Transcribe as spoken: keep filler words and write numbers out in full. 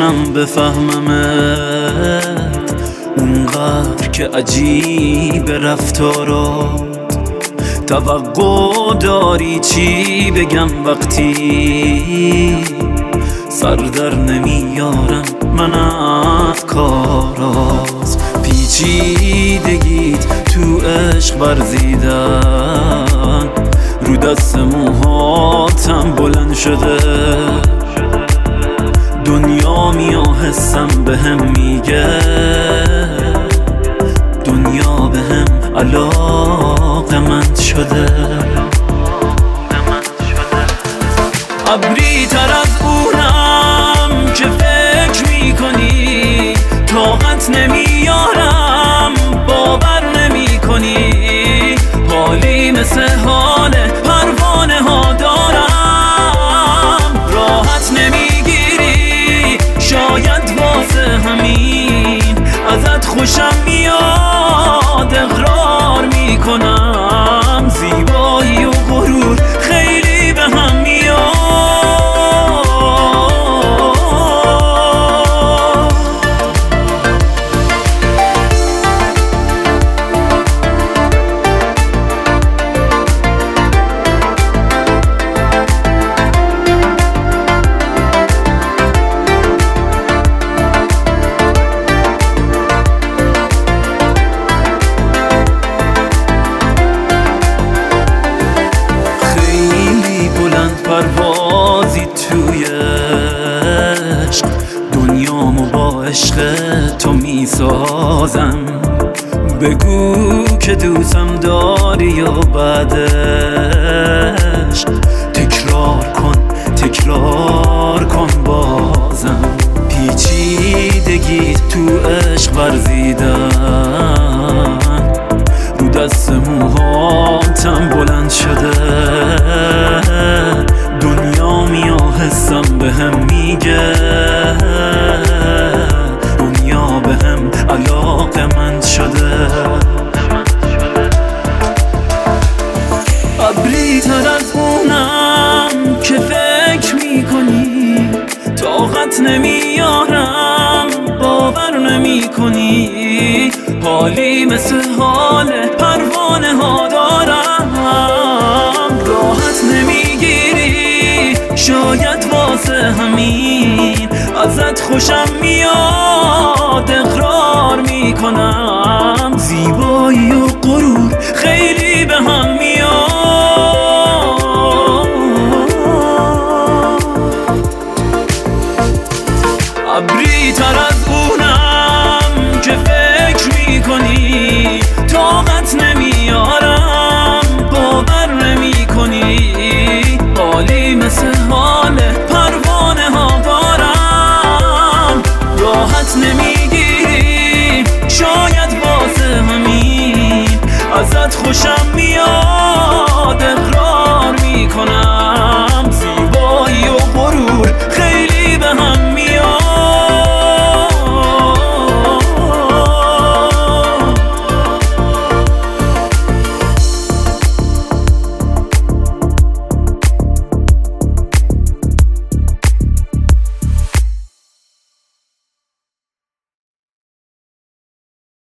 نمیتونم بفهممت، اونقدر که عجیب رفتارات. توقع داری چی بگم وقتی سر در نمیارم من از کارات. پیچیدگیت تو عشق ورزیدن، رو دست موهاتم بلند شده. دنیا میاه حسم بهم میگه، دنیا بهم علاقمند شده. ابری تر از اونم که فکر میکنی، طاقت نمیارم باور نمیکنی. حالی مثل حال پروانه ها دارم، راحت نمیگیری شاید واسه همین ازت خوشم میاد. اقرار میکنم زیبایی و غرور خیلی به هم میاد. پروازی توی عشق، دنیامو با عشق تو میسازم. بگو که دوستم داری یا بعدش تکرار کن تکرار کن بازم. پیچیدگی تو عشق ورزیدن، رو دست موهاتم بلند شده. دنیا میاه حسم بهم میگه، دنیا بهم علاقمند شده. ابری تر از اونم که فکر میکنی، طاقت نمیارم باور نمیکنی. حالی مثل حال پروانه ها دارم، راحت نمیگیری شاید واسه همین ازت خوشم میاد. اقرار میکنم زیبایی و غرور خیلی به هم میاد. ابری تر از اونم که فکر میکنی، طاقت نمیارم باور نمیکنی. حالی مثل حال پروانه ها دارم، راحت نمیگیری شاید واسه همین ازت خوشم میاد.